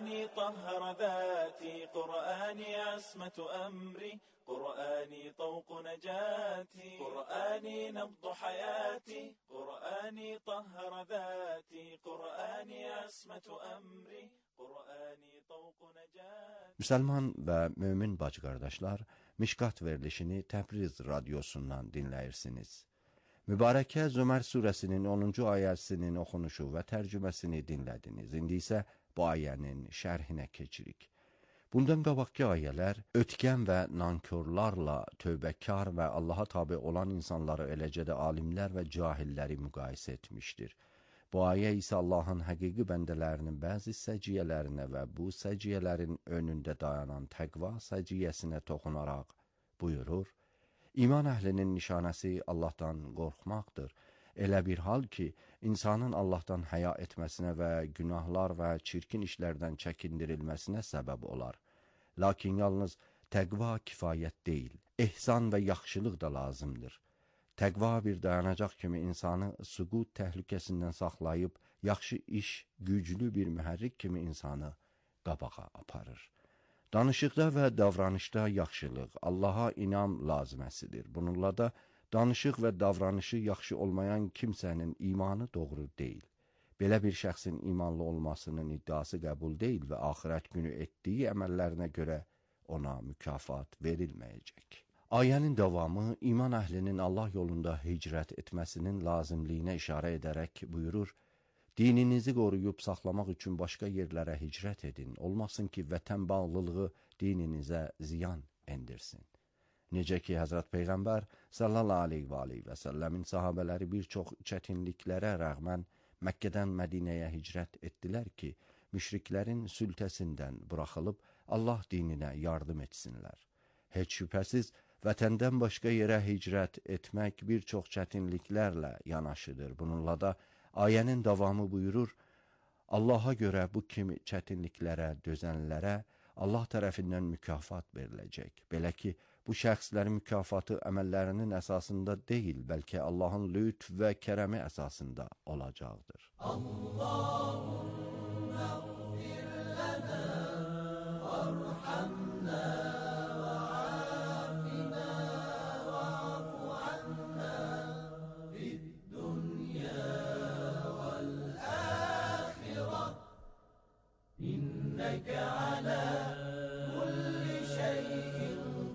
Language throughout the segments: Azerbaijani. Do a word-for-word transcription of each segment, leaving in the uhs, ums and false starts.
قرآني طهر ذاتي، قرآني عصمة أمري، قرآني طوق نجاتي، قرآني نبض حياتي، قرآني طهر ذاتي، قرآني عصمة أمري، قرآني طوق نجاتي. Müsəlman və mömin bacı qardaşlar, Mişkat verilişini Təbriz radiosundan dinləyirsiniz. Mübarəkə Zömər surəsinin onuncu ayəsinin oxunuşu və tərcüməsini dinlədiniz. İndi isə bu ayənin şərhinə keçirik. Bundan qabaqki ayələr ötkən və nankörlarla tövbəkar və Allaha tabe olan insanları, eləcə də alimlər və cahilləri müqayisə etmişdir. Bu ayə isə Allahın həqiqi bəndələrinin bəzi səciyyələrinə və bu səciyyələrin önündə dayanan təqva səciyyəsinə toxunaraq buyurur: İman əhlinin nişanəsi Allahdan qorxmaqdır. Elə bir hal ki, insanın Allahdan həya etməsinə və günahlar və çirkin işlərdən çəkindirilməsinə səbəb olar. Lakin yalnız təqva kifayət deyil, ehsan və yaxşılıq da lazımdır. Təqva bir dayanacaq kimi insanı süqut təhlükəsindən saxlayıb, yaxşı iş güclü bir mühərrik kimi insanı qabağa aparır. Danışıqda və davranışda yaxşılıq, Allaha inam lazıməsidir. Bununla da danışıq və davranışı yaxşı olmayan kimsənin imanı doğru deyil. Belə bir şəxsin imanlı olmasının iddiası qəbul deyil və axirət günü etdiyi əməllərinə görə ona mükafat verilməyəcək. Ayənin davamı iman əhlinin Allah yolunda hicrət etməsinin lazımlığına işarə edərək buyurur: Dininizi qoruyub saxlamaq üçün başqa yerlərə hicrət edin, olmasın ki, vətən bağlılığı dininizə ziyan endirsin. Necə ki, Həzrət Peyğəmbər sallallahu aleyhi və aleyhi və səlləmin sahabələri bir çox çətinliklərə rəğmən Məkkədən Mədinəyə hicrət etdilər ki, müşriklərin sültəsindən buraxılıb Allah dininə yardım etsinlər. Heç şübhəsiz, vətəndən başqa yerə hicrət etmək bir çox çətinliklərlə yanaşıdır. Bununla da ayənin davamı buyurur: Allaha görə bu kimi çətinliklərə dözənlərə Allah tərəfindən mükafat veriləcək. Belə ki, bu şəxslərin mükafatı əməllərinin əsasında deyil, bəlkə Allahın lütf və kərəmi əsasında olacaqdır. Allahümme ğfir lana varhamna ve afina va'fu anna fid dunya vel ahireh inneke ala kulli şeyin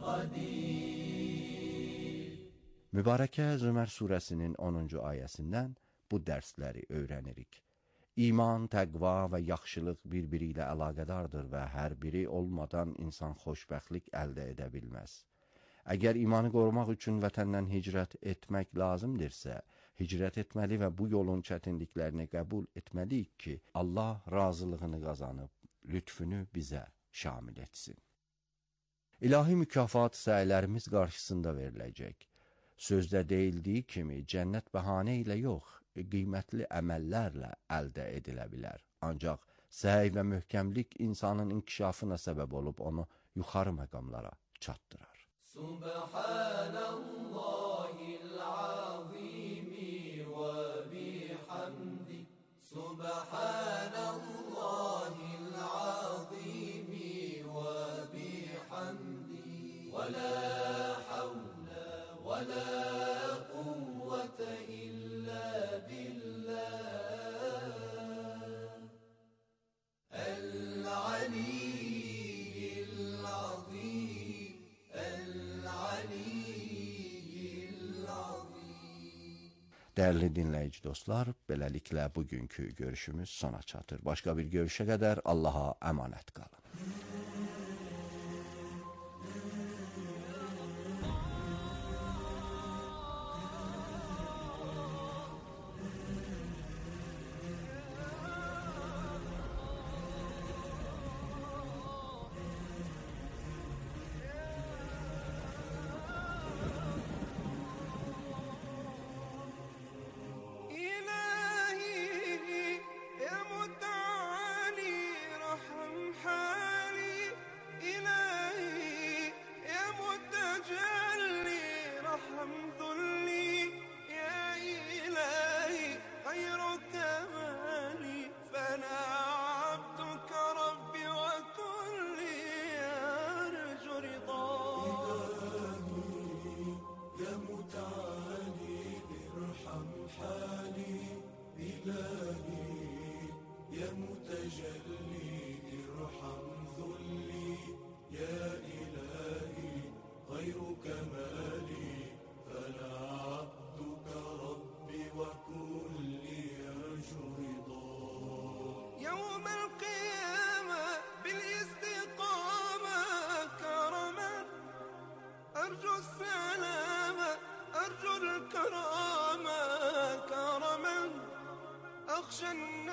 qadir. Mübarəkə Zömər surəsinin onuncu ayəsindən bu dərsləri öyrənirik. İman, təqva və yaxşılıq bir-biri ilə əlaqədardır və hər biri olmadan insan xoşbəxtlik əldə edə bilməz. Əgər imanı qorumaq üçün vətəndən hicrət etmək lazımdırsa, hicrət etməli və bu yolun çətinliklərini qəbul etməliyik ki, Allah razılığını qazanıb, lütfünü bizə şamil etsin. İlahi mükafat səylərimiz qarşısında veriləcək. Sözdə deyildiyi kimi, cənnət bəhanə ilə yox, qiymətli əməllərlə əldə edilə bilər. Ancaq səy və möhkəmlik insanın inkişafına səbəb olub onu yuxarı məqamlara çatdırar. Subhanallahil azimi və bihamdi. Subhanallahil azimi və bihamdi. Və la havle və la quvvete illa billah. El-aliyyil azim. El-aliyyil azim. Dəyərli dinləyici dostlar, beləliklə bugünkü görüşümüz sona çatır. Başqa bir görüşə qədər Allaha əmanət qalın. إلهي يا متعالي رحم حالي.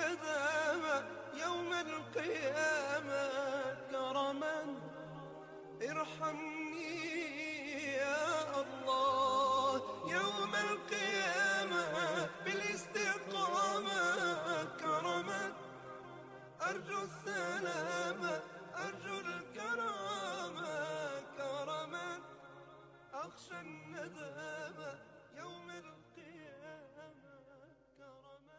الندامة يوم القيامة كرما ارحمني يا الله يوم القيامة بالاستقامة كرما أرجو السلامة أرجو الكرامة كرما أخشى الندامة يوم القيامة كرما.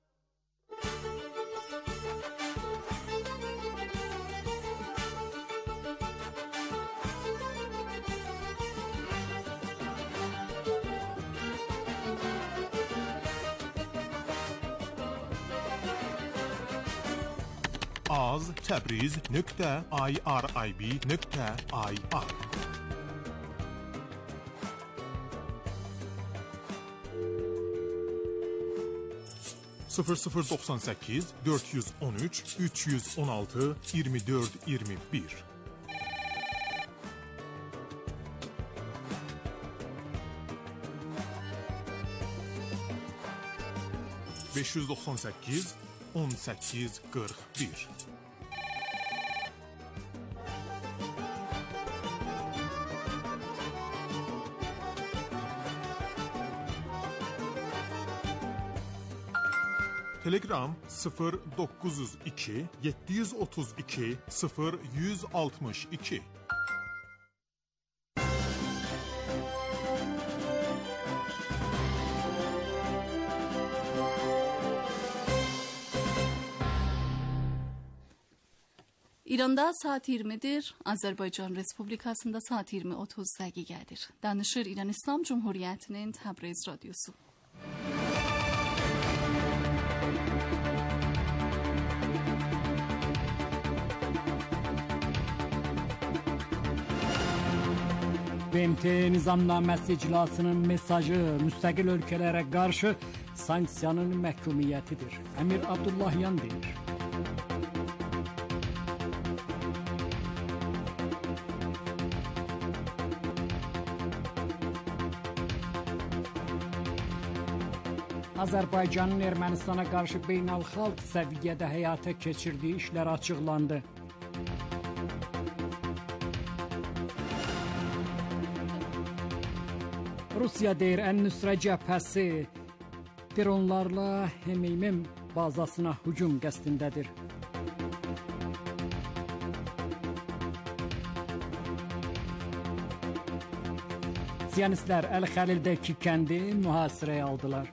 az təbriz nöqtə irib nöqtə ir sıfır sıfır doxsan səkkiz dörd yüz on üç üç yüz on altı iyirmi dörd iyirmi bir beş yüz doxsan səkkiz on səkkiz qırx bir Telegram sıfır doqquz yüz iki yeddi yüz otuz iki sıfır yüz altmış iki İranda saat iyirmidir, Azərbaycan Respublikasında saat iyirmi otuz dəqiqədir. Danışır İran İslam Cumhuriyyətinin Təbriz Radyosu. B M T Nizamnaməsi iclasının mesajı müstəqil ölkələrə qarşı sanksiyanın məhkumiyyətidir. Əmir Abdullahyan deyir. Azərbaycanın Ermənistana qarşı beynəlxalq səviyyədə həyata keçirdiyi işlər açıqlandı. Rusiya deyir, Ən-Nüsrə cəbhəsi dronlarla Həmeymim bazasına hücum qəsdindədir. Siyonistlər Əl-Xəlildəki kəndi mühasirəyə aldılar.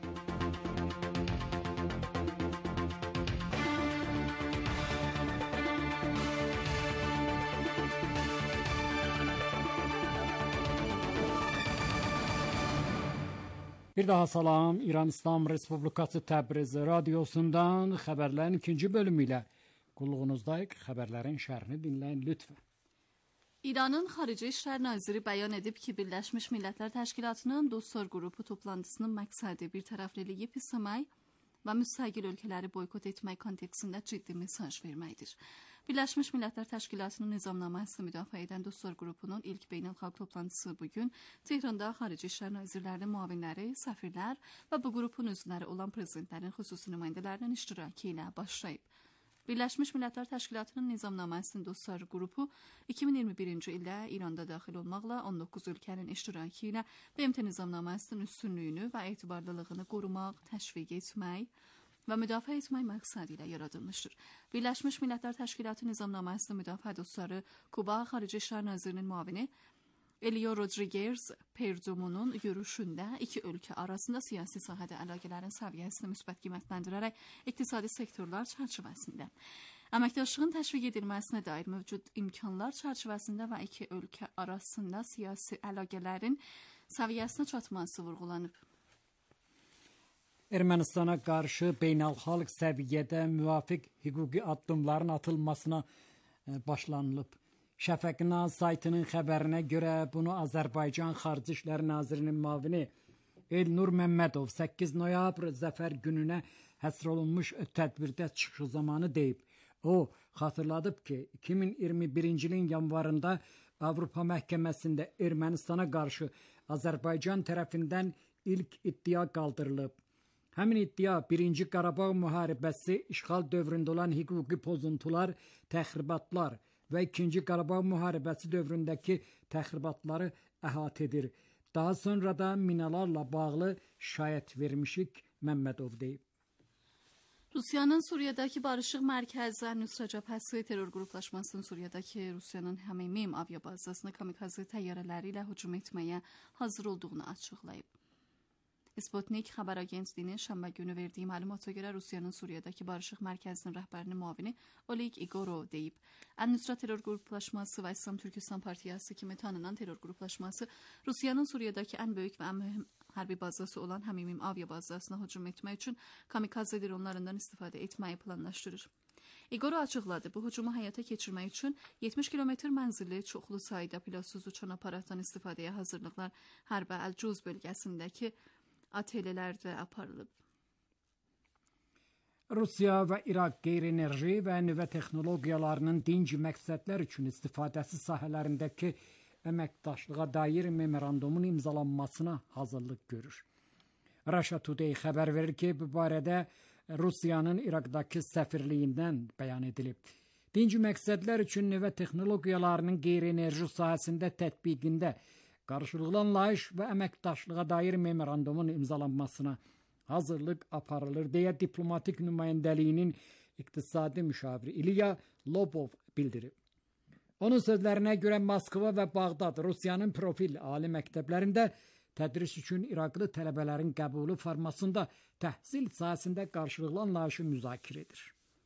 Bir daha salam, İran İslam Respublikası Təbriz Radyosundan xəbərlərin ikinci bölümü ilə qulluğunuzdayıq. Xəbərlərin şərhini dinləyin lütfən. İranın Xarici İşlər Naziri bəyan edib ki, Birləşmiş Millətlər Təşkilatının Dostlar qrupu toplantısının məqsədi bir tərəfliliyi pisləmək və müstəqil ölkələri boykot etmək kontekstində ciddi mesaj verməkdir. Birləşmiş Millətlər Təşkilatının nizamnaməsini müdafiə edən Dostlar qrupunun ilk beynəlxalq toplantısı bugün Tehranda Xarici İşlər Nazirlərinin müavinləri, səfirlər və bu qrupun üzvləri olan prezidentlərin xüsusi nümayəndələrinin iştirakı ilə başlayıb. Birləşmiş Millətlər Təşkilatının nizamnaməsinin Dostlar qrupu iki min iyirmi birinci ildə İranda daxil olmaqla on doqquz ölkənin iştirakı ilə B M T nizamnaməsinin üstünlüyünü və etibarlılığını qorumaq, təşviq etmək və müdafiə etmək məqsədi ilə yaradılmışdır. Birləşmiş Millətlər Təşkilatı nizamnaməsinin müdafiə dostları Kuba Xarici İşlər Nazirinin müavini Elio Rodriguez Perdomonun görüşündə iki ölkə arasında siyasi sahədə əlaqələrin səviyyəsini müsbət qiymətləndirərək iqtisadi sektorlar çərçivəsində əməkdaşlığın təşviq edilməsinə dair mövcud imkanlar çərçivəsində və iki ölkə arasında siyasi əlaqələrin səviyyəsinə çatması vurğulanıb. Ermənistana qarşı beynəlxalq səviyyədə müvafiq hüquqi addımların atılmasına başlanılıb. Şəfəqna saytının xəbərinə görə bunu Azərbaycan Xarici İşlər Nazirinin müavini Elnur Məmmədov səkkiz noyabr Zəfər gününə həsr olunmuş tədbirdə çıxışı zamanı deyib. O, xatırladıb ki, iki min iyirmi birinci ilin yanvarında Avropa Məhkəməsində Ermənistana qarşı Azərbaycan tərəfindən ilk iddia qaldırılıb. Həmin iddia birinci Qarabağ müharibəsi, işğal dövründə olan hüquqi pozuntular, təxribatlar və ikinci Qarabağ müharibəsi dövründəki təxribatları əhatə edir. Daha sonra da minalarla bağlı şikayət vermişik, Məmmədov deyib. Rusiyanın Suriyadakı Barışıq Mərkəzi Nusra Cəbhəsi terror qruplaşmasının Suriyadakı Rusiyanın Həmimim aviabazasını kamikaze təyyarələri ilə hücum etməyə hazır olduğunu açıqlayıb. Sputnik xəbər agentliyinin şənbə günü verdiyi məlumata görə Rusiyanın Suriyadakı Barışıq Mərkəzinin rəhbərinin müavini Oleg Igorov deyib. Ən-Nusra terror qruplaşması və İslam Türkistan Partiyası kimi tanınan terror qruplaşması Rusiyanın Suriyadakı ən böyük və ən mühüm hərbi bazası olan Həmimim aviabazasına hücum etmək üçün kamikaze dronlarından istifadə etməyi planlaşdırır. Igorov açıqladı, bu hücumu həyata keçirmək üçün yetmiş kilometr mənzilli çoxlu sayda pilotsuz uçan aparatdan istifadəyə hazırlıqlar Hərbə Əl-Cuz bölgəsindəki atelilərdə aparılıb. Rusiya və İraq qeyri-enerji və nüvə texnologiyalarının dinc məqsədlər üçün istifadəsi sahələrindəki əməkdaşlığa dair memorandumun imzalanmasına hazırlıq görür. Russia Today xəbər verir ki, bu barədə Rusiyanın İraqdakı səfirliyindən bəyan edilib. Dinc məqsədlər üçün nüvə texnologiyalarının qeyri-enerji sahəsində tətbiqində qarşılıqlı anlayış və əməkdaşlığa dair memorandumun imzalanmasına hazırlıq aparılır deyə diplomatik nümayəndəliyinin iqtisadi müşaviri İlya Lobov bildirib. Onun sözlərinə görə Moskva və Bağdad Rusiyanın profil ali məktəblərində tədris üçün İraqlı tələbələrin qəbulu formasında təhsil sahəsində qarşılıqlı anlayışı müzakirə edir.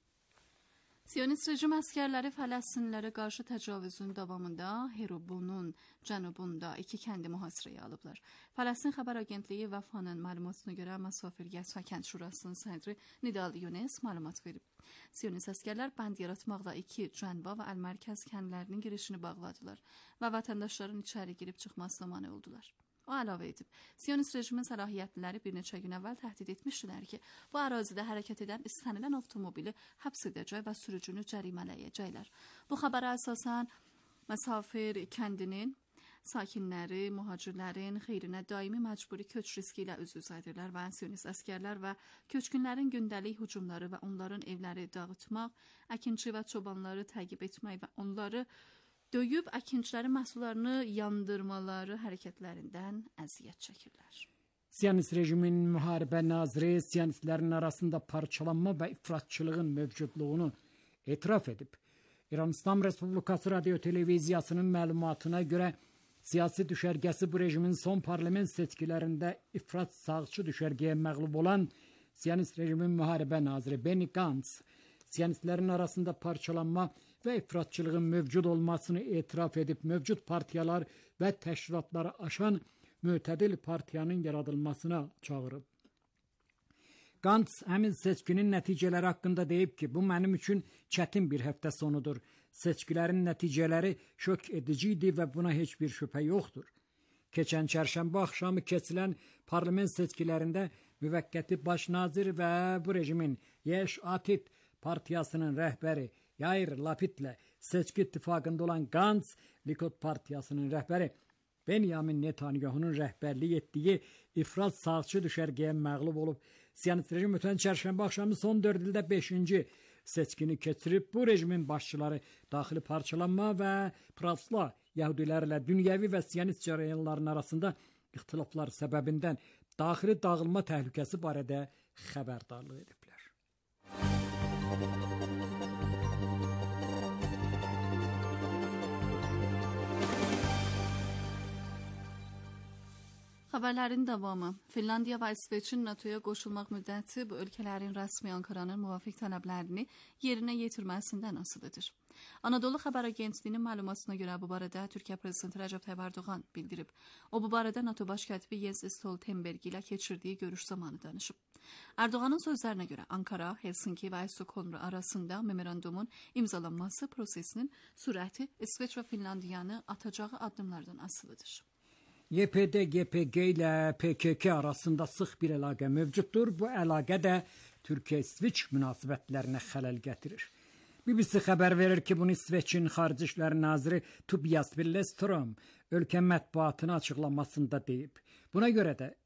Siyonist rejim əskərləri Fələstinlilərə qarşı təcavüzün davamında Herubunun cənubunda iki kəndi mühasirəyə alıblar. Fələstin xəbər agentliyi Vəfanın məlumatına görə Məsafirgət və Kənd Şurasının sədri Nidal Yunes məlumat verib. Siyonist əskərlər bənd yaratmaqla iki Cənba və Əl-Mərkəz kəndlərinin girişini bağladılar və vətəndaşların içəri girib çıxmasına mane oldular. O əlavə edib, Siyonist rejimin səlahiyyətliləri bir neçə gün əvvəl təhdid etmişdilər ki, bu ərazidə hərəkət edən istənilən avtomobili həbs edəcək və sürücünü cərimələyəcəklər. Bu xəbərə əsasən Məsafir kəndinin sakinləri, mühacirlərin xeyrinə daimi məcburi köç riski ilə üz-üzə edirlər və Siyonist əskərlər və köçkünlərin gündəlik hücumları və onların evləri dağıtmaq, əkinçi və çobanları təqib etmək və onları döyüb əkinçilərin məhsullarını yandırmaları hərəkətlərindən əziyyət çəkirlər. Siyonist rejimin müharibə naziri siyonistlərin arasında parçalanma və ifratçılığın mövcudluğunu etiraf edib. İran İslam Respublikası Radio Televiziyasının məlumatına görə siyasi düşərgəsi bu rejimin son parlament seçkilərində ifrat sağçı düşərgəyə məğlub olan siyonist rejimin müharibə naziri Benny Gantz siyonistlərin arasında parçalanma və ifratçılığın mövcud olmasını etiraf edib, mövcud partiyalar və təşkilatları aşan mütədil partiyanın yaradılmasına çağırıb. Gantz həmin seçkinin nəticələri haqqında deyib ki, bu mənim üçün çətin bir həftə sonudur. Seçkilərin nəticələri şok edici idi və buna heç bir şübhə yoxdur. Keçən çərşənbə axşamı keçilən parlament seçkilərində müvəqqəti baş nazir və bu rejimin Yeş Atid partiyasının rəhbəri Yair Lapidlə seçki ittifaqında olan Gantz, Likud partiyasının rəhbəri Benyamin Netanyahunun rəhbərlik etdiyi ifrat sağçı düşərgəyə məğlub olub. Siyonist rejim ötən çərşənbə axşamı son dörd ildə beşinci seçkini keçirib. Bu rejimin başçıları daxili parçalanma və pravoslavlı yəhudilərlə dünyəvi və siyonist cərəyanların arasında ixtilaflar səbəbindən daxili dağılma təhlükəsi barədə xəbərdarlıq ediblər. Xəbərlərin davamı. Finlandiya və İsveçin NATOya qoşulmaq müddəti bu ölkələrin rəsmi Ankaranın müvafiq tələblərini yerinə yetirməsindən asılıdır. Anadolu xəbər agentliyinin məlumatına görə bu barədə Türkiyə prezidenti Rəcəb Tayyip Ərdoğan bildirib. O bu barədə NATO baş katibi Jens Stoltenberg ilə keçirdiyi görüş zamanı danışıb. Ərdoğanın sözlərinə görə Ankara, Helsinki və Stockholm arasında memorandumun imzalanması prosesinin sürəti İsveç və Finlandiyanı atacağı addımlardan asılıdır. Y P D G P G ilə P K K arasında sıx bir əlaqə mövcuddur. Bu əlaqə də Türkiyə-İsveç münasibətlərinə xələl gətirir. B B C xəbər verir ki, bunu İsveçin Xarici İşlər naziri Tobias Billström ölkə mətbuatına açıqlamasında deyib. Buna görə də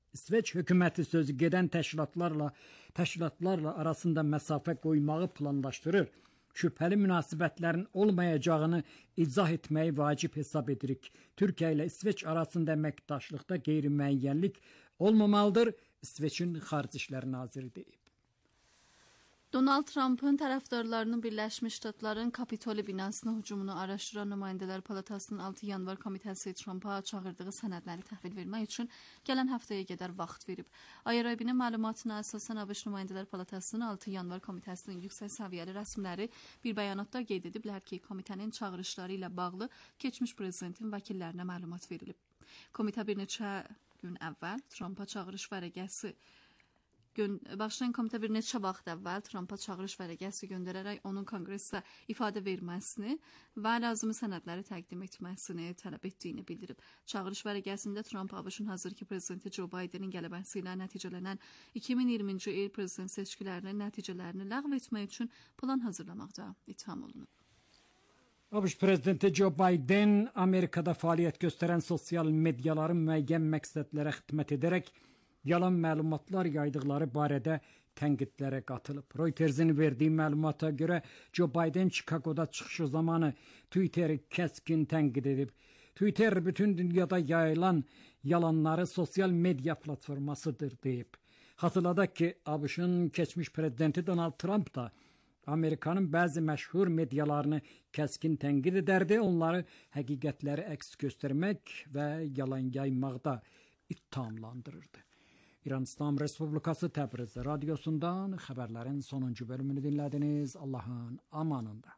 İsveç hökuməti sözü gedən təşkilatlarla təşkilatlarla arasında məsafə qoymağı planlaşdırır. Şübhəli münasibətlərin olmayacağını izah etməyi vacib hesab edirik. Türkiyə ilə İsveç arasında əməkdaşlıqda qeyri-müəyyənlik olmamalıdır, İsveçin Xarici İşlər Naziri deyib. Donald Trump'ın tərəfdarlarının Birləşmiş Ştatların Kapitoli binasına hücumunu araşdıran Nümayəndələr Palatasının altı yanvar komitəsi Trump'a çağırdığı sənədləri təhvil vermək üçün gələn həftəyə qədər vaxt verib. Ayrı-ayrı məlumatına əsasən ABŞ Nümayəndələr Palatasının altı yanvar komitəsinin yüksək səviyyəli rəsmiləri bir bəyanatda qeyd ediblər ki, komitənin çağırışları ilə bağlı keçmiş prezidentin vəkillərinə məlumat verilib. Komitə bir neçə gün əvvəl Trump'a çağırış vərəqəsi Başlayan komitə bir neçə vaxt əvvəl Trump'a çağırış vərəqəsi göndərərək onun konqresdə ifadə verməsini və lazımi sənədləri təqdim etməsini tələb etdiyini bildirib. Çağırış vərəqəsində Trump ABŞ-ın hazırki prezidenti Joe Bidenin qələbəsi ilə nəticələnən iki min iyirminci il prezident seçkilərinin nəticələrini ləğv etmək üçün plan hazırlamaqda ittiham olunub. ABŞ prezidenti Joe Biden Amerikada fəaliyyət göstərən sosial mediaların müəyyən məqsədlərə xidmət edərək yalan məlumatlar yaydıqları barədə tənqidlərə qatılıb. Reuters'in verdiyi məlumata görə Joe Biden Chicago'da çıxışı zamanı Twitter'i kəskin tənqid edib. Twitter bütün dünyada yayılan yalanları sosial media platformasıdır deyib. Xatırladaq ki, ABŞ-ın keçmiş prezidenti Donald Trump da Amerikanın bəzi məşhur medialarını kəskin tənqid edərdi, onları həqiqətləri əks göstərmək və yalan yaymaqda ittihamlandırırdı. İran İslam Respublikası Təbriz radyosundan xəbərlərin sonuncu bölümünü dinlədiniz. Allahın amanında.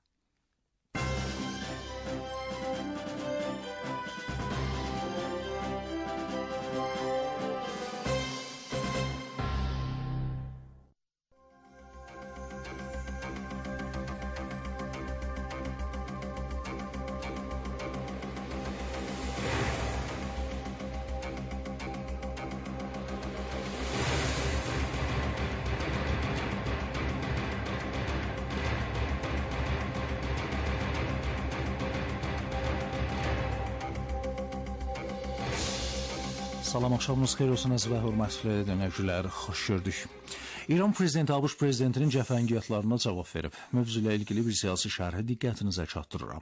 Salam, axşamınız xeyir olsun əziz və hörmətli dinləyicilər, xoş gördük. İran prezidenti ABŞ prezidentinin cəfəngiyatlarına cavab verib. Mövzu ilə ilgili bir siyasi şərhi diqqətinizə çatdırıram.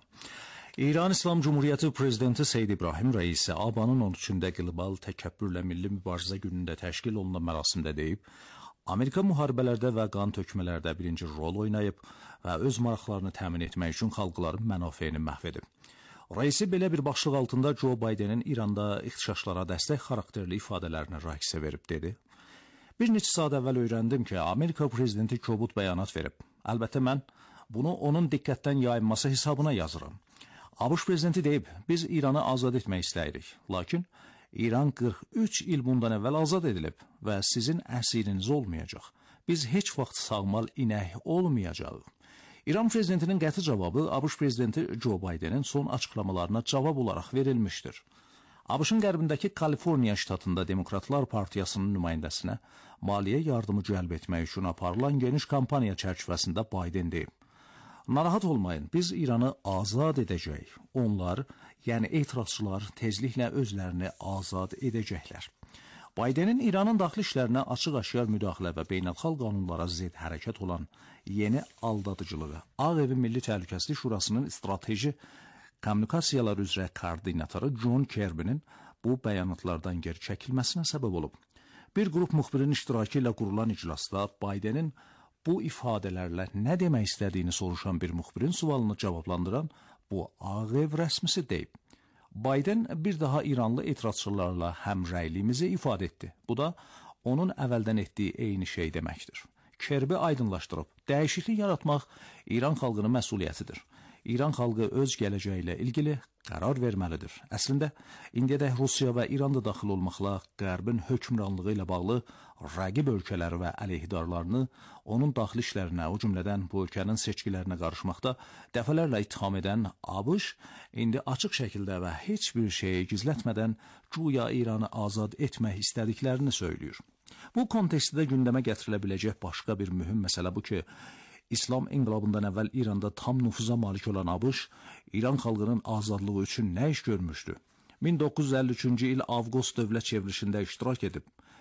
İran İslam Cumhuriyyəti prezidenti Seyyid İbrahim Rəisi ABA'nın on üçündə qlobal təkəbbürlə milli mübarizə günündə təşkil olunan mərasimdə deyib, Amerika müharibələrdə və qan tökmələrdə birinci rol oynayıb və öz maraqlarını təmin etmək üçün xalqların mənafeyini məhv edib. Rəisi belə bir başlıq altında Joe Bidenin İranda ixtişaşlara dəstək xarakterli ifadələrini rəqsə verib dedi. Bir neçə saat əvvəl öyrəndim ki, Amerika prezidenti kobud bəyanat verib. Əlbəttə mən bunu onun diqqətdən yayınması hesabına yazıram. ABŞ prezidenti deyib, biz İranı azad etmək istəyirik. Lakin İran qırx üç il bundan əvvəl azad edilib və sizin əsiriniz olmayacaq. Biz heç vaxt sağmal inək olmayacağıq. İran prezidentinin qəti cavabı ABŞ prezidenti Joe Bidenin son açıqlamalarına cavab olaraq verilmişdir. ABŞ-ın qərbindəki Kaliforniya ştatında Demokratlar Partiyasının nümayəndəsinə maliyyə yardımı cəlb etmək üçün aparılan geniş kampaniya çərçivəsində Biden deyib. Narahat olmayın, biz İranı azad edəcəyik. Onlar, yəni etirazçılar tezliklə özlərini azad edəcəklər. Bidenin İranın daxili işlərinə açıq-aşkar müdaxilə və beynəlxalq qanunlara zid hərəkət olan yeni aldadıcılığı Ağ Evin Milli Təhlükəsizlik Şurasının strateji kommunikasiyalar üzrə koordinatoru John Kirby'nin bu bəyanatlardan geri çəkilməsinə səbəb olub. Bir qrup müxbirin iştirakı ilə qurulan iclasda Bidenin bu ifadələrlə nə demək istədiyini soruşan bir müxbirin sualını cavablandıran bu Ağ Ev rəsmisi deyib. Biden bir daha İranlı etirazçılarla həmrəyliyimizi ifadə etdi. Bu da onun əvvəldən etdiyi eyni şey deməkdir. Kirby aydınlaşdırıb, dəyişiklik yaratmaq İran xalqının məsuliyyətidir. İran xalqı öz gələcəyi ilə ilgili qərar verməlidir. Əslində, indiyədək Rusiya və İran da daxil olmaqla Qərbin hökmranlığı ilə bağlı rəqib ölkələri və əleyhidarlarını onun daxili işlərinə, o cümlədən bu ölkənin seçkilərinə qarışmaqda dəfələrlə ittiham edən ABŞ indi açıq şəkildə və heç bir şeyi gizlətmədən güya İranı azad etmək istədiklərini söylüyor. Bu kontekstdə gündəmə gətirilə biləcək başqa bir mühüm məsələ bu ki, İslam inqilabından əvvəl İranda tam nüfuza malik olan ABŞ, İran xalqının azadlığı üçün nə iş görmüşdü? min doqquz yüz əlli üçüncü il Avqust dövlət çevrilişində iştirak edib,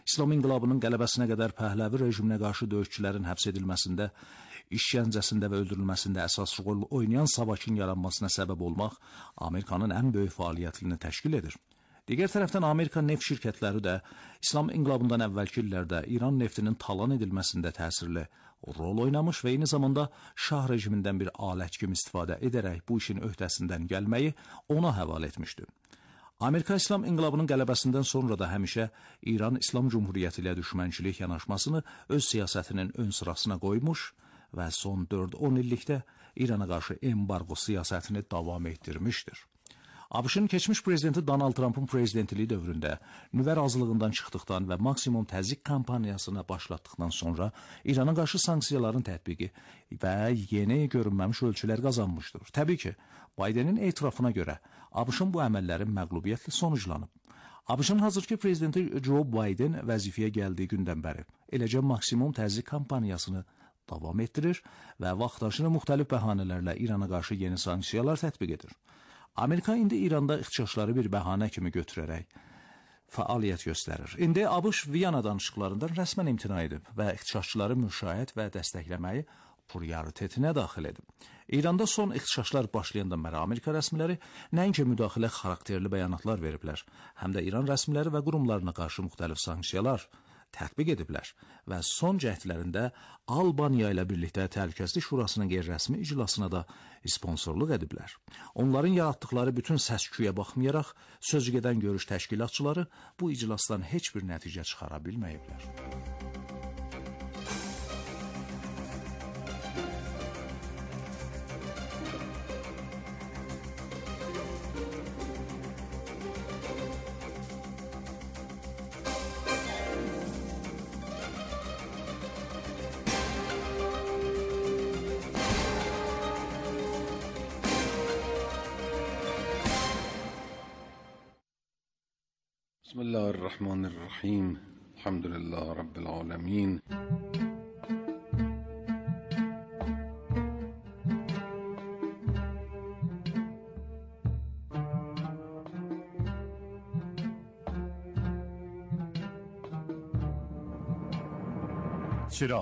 İslam inqilabının qələbəsinə qədər Pəhləvi rejiminə qarşı döyüşçülərin həbs edilməsində, işgəncəsində və öldürülməsində əsas rol oynayan Savakin yaranmasına səbəb olmaq Amerikanın ən böyük fəaliyyətini təşkil edir. Digər tərəfdən Amerika neft şirkətləri də İslam inqilabından əvvəlki illərdə İran neftinin talan edilməsində təsirli rol oynamış və eyni zamanda şah rejimindən bir alət kimi istifadə edərək bu işin öhdəsindən gəlməyi ona həvalə etmişdi. Amerika İslam inqilabının qələbəsindən sonra da həmişə İran İslam Cumhuriyyəti ilə düşmənçilik yanaşmasını öz siyasətinin ön sırasına qoymuş və son dörd on illikdə İrana qarşı embargo siyasətini davam etdirmişdir. ABŞ-ın keçmiş prezidenti Donald Trump'ın prezidentliyi dövründə nüvə razılığından çıxdıqdan və maksimum təzyiq kampaniyasına başlatdıqdan sonra İrana qarşı sanksiyaların tətbiqi və yeni görünməmiş ölçülər qazanmışdır. Təbii ki, Bidenin etirafına görə ABŞ-ın bu əməllərin məğlubiyyətli sonuclanıb. ABŞ-ın hazırki prezidenti Joe Biden vəzifəyə gəldiyi gündən bəri eləcə maksimum təzyiq kampaniyasını davam etdirir və vaxtaşırı müxtəlif bəhanələrlə İrana qarşı yeni sanksiyalar tətbiq edir. Amerika indi İranda ixtişaşları bir bəhanə kimi götürərək fəaliyyət göstərir. İndi ABŞ Viyana danışıqlarından rəsmən imtina edib və ixtişaşçıları müşahidə və dəstəkləməyi prioritetinə daxil edib. İranda son ixtişaşlar başlayandan bəri Amerika rəsmiləri nəinki müdaxilə xarakterli bəyanatlar veriblər, həm də İran rəsmiləri və qurumlarına qarşı müxtəlif sanksiyalar tətbiq ediblər və son cəhdlərində Albaniya ilə birlikdə Təhlükəsizlik Şurasının qeyri-rəsmi iclasına da sponsorluq ediblər. Onların yaratdıqları bütün səs-küyə baxmayaraq, sözügedən görüş təşkilatçıları bu iclasdan heç bir nəticə çıxara bilməyiblər. بسم الله الرحمن الرحیم الحمد لله رب العالمین چراغ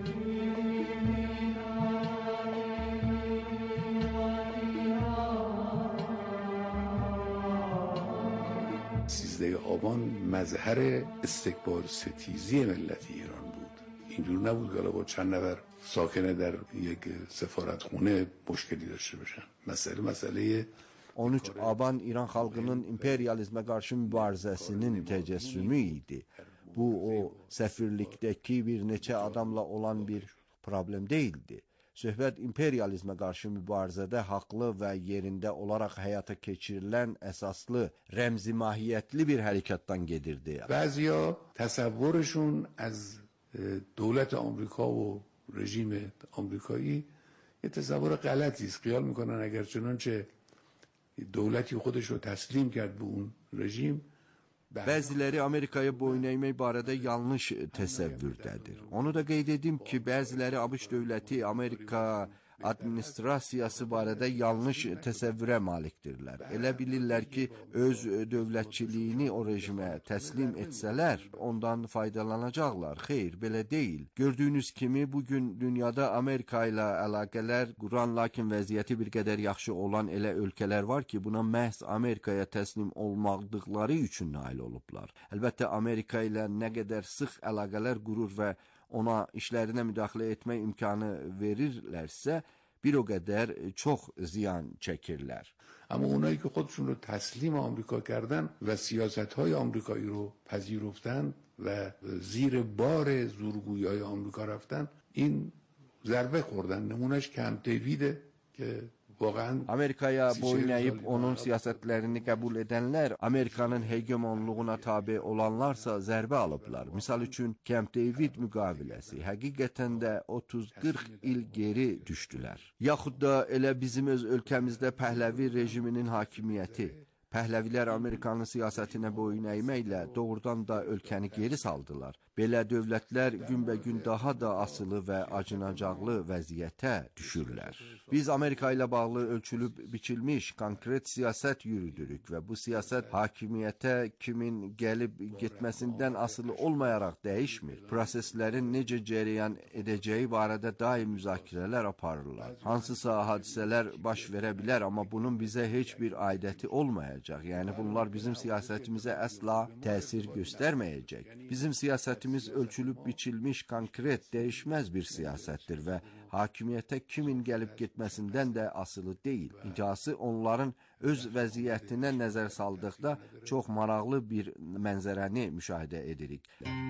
سیزده آبان مظهر استکبار ستیزی ملت ایران بود. اینجور نبود که با چند نفر ساکن در یک سفارتخونه مشکلی داشته باشن. مسئله مسئله on üç Aban İran xalqının imperializmə qarşı mübarizəsinin təcəssümü idi. Bu, o səfirlikdəki bir neçə adamla olan bir problem deyildi. Söhbət imperializmə qarşı mübarizədə haqlı və yerində olaraq həyata keçirilən əsaslı, rəmzi mahiyyətli bir hərəkatdan gedirdi. Bəziya təsəvvürüşün az dövlət Amerika و rejim Amerikایی یه تصور غلطی است. خیال میکنن اگر چنانچه دولتی خودش رو تسلیم کرد به اون رژیم. Bəziləri Amerikaya boyun əymək barədə yanlış təsəvvürdədir. Onu da qeyd edim ki, bəziləri ABŞ dövləti, Amerika administrasiyası barədə yanlış təsəvvürə malikdirlər. Elə bilirlər ki, öz dövlətçiliyini o rejimə təslim etsələr, ondan faydalanacaqlar. Xeyr, belə deyil. Gördüyünüz kimi, bugün dünyada Amerika ilə əlaqələr quran, lakin vəziyyəti bir qədər yaxşı olan elə ölkələr var ki, buna məhz Amerikaya təslim olmadıqları üçün nail olublar. Əlbəttə, Amerika ilə nə qədər sıx əlaqələr qurur və ona işlərinə müdaxilə etmək imkanı verirlərsə, bir o qədər çox ziyan çəkirlər. اما اونایی که خودشون رو تسلیم آمریکا کردن و سیاست‌های آمریکایی رو پذیرفتن و زیر بار زورگویی‌های آمریکا رفتن، این ضربه خوردن. نمونهش کمپ دیویده که Amerikaya boyun əyib onun siyasətlərini qəbul edənlər, Amerikanın hegemonluğuna tabe olanlarsa zərbə alıblar. Misal üçün, Camp David müqaviləsi həqiqətən də otuz qırx il geri düşdülər. Yaxud da elə bizim öz ölkəmizdə Pəhləvi rejiminin hakimiyyəti. Pəhləvilər Amerikanın siyasətinə boyun əyməklə doğrudan da ölkəni geri saldılar. Belə dövlətlər günbəgün daha da asılı və acınacaqlı vəziyyətə düşürlər. Biz Amerika ilə bağlı ölçülüb biçilmiş konkret siyasət yürüdürük və bu siyasət hakimiyyətə kimin gəlib getməsindən asılı olmayaraq dəyişmir. Proseslərin necə cərəyan edəcəyi barədə daim müzakirələr aparırlar. Hansısa hadisələr baş verə bilər, amma bunun bizə heç bir aidiyyəti olmayacaq. Yəni bunlar bizim siyasətimizə əsla təsir göstərməyəcək. Bizim siyasətimiz ölçülüb biçilmiş konkret, dəyişməz bir siyasətdir və hakimiyyətə kimin gəlib getməsindən də asılı deyil. İncası onların öz vəziyyətinə nəzər saldıqda çox maraqlı bir mənzərəni müşahidə edirik.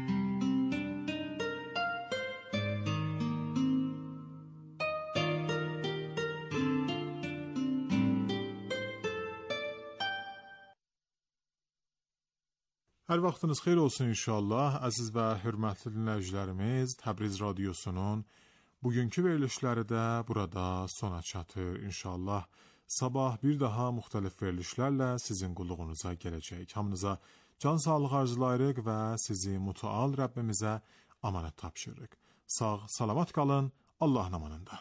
Hər vaxtınız xeyir olsun inşallah. Əziz və hörmətli dinləyicilərimiz, Təbriz radiosunun bugünkü verilişləri də burada sona çatır inşallah. Sabah bir daha müxtəlif verilişlərlə sizin qulluğunuza gələcək. Hamınıza can sağlığı arzulayırıq və sizi mütəal Rəbbimizə amanət tapşırırıq. Sağ, salamat qalın, Allahın amanında.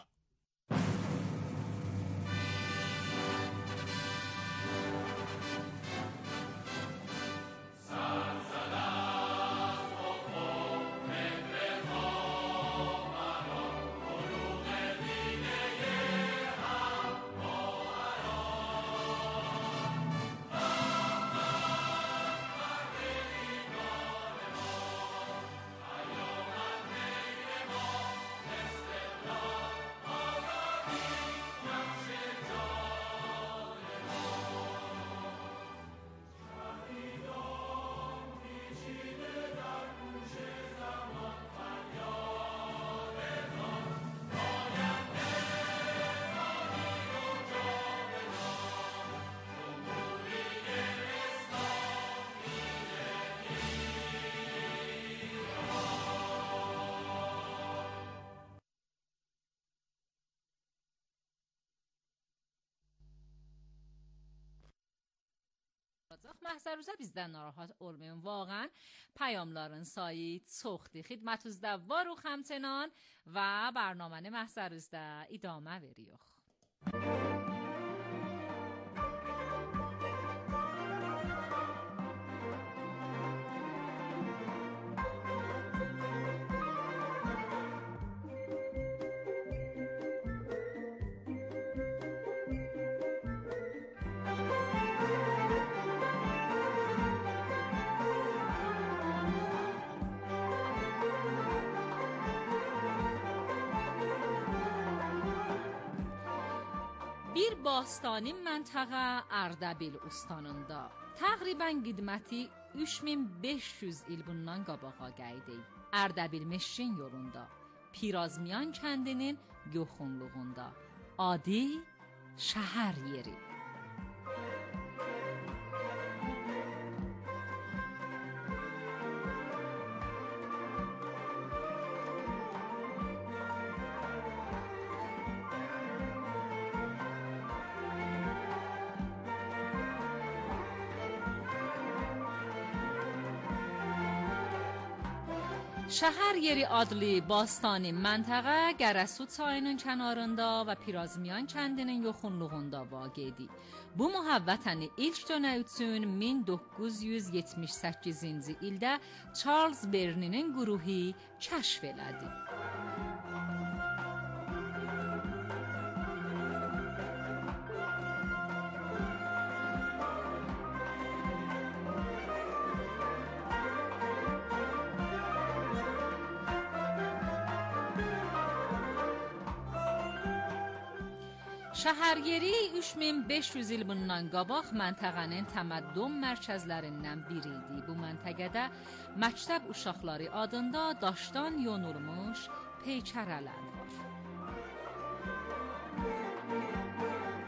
Mahsaruzə bizdən narahat olmayın. Vaxtən پیامların sayı çoxdur. Xidmətinizdə varıq həmçinin və برنامəni Mahsaruzda idamə veririk. Bir bastani məntəqə Ərdəbil ustanında təqribən qidməti üç min beş yüz il bundan qabağa gəldi. Ərdəbil Meşin yolunda, Pirazmiyan kəndinin yoxunluğunda adi şəhər yeri. Şəhər yeri adlı bastani məntəqə Gərəsu çayının kənarında və Pirazmiyan kəndinin yoxunluğunda vaqedir. Bu mühəbbətəni ilk dönə üçün min doqquz yüz yetmiş səkkizinci ildə Charles Berninin qruhu kəşf elədi. Şəhər yeri üç min beş yüz il bundan qabaq məntəqənin təməddün mərkəzlərindən biri idi. Bu məntəqədə məktəb uşaqları adında daşdan yonulmuş peykərələr var.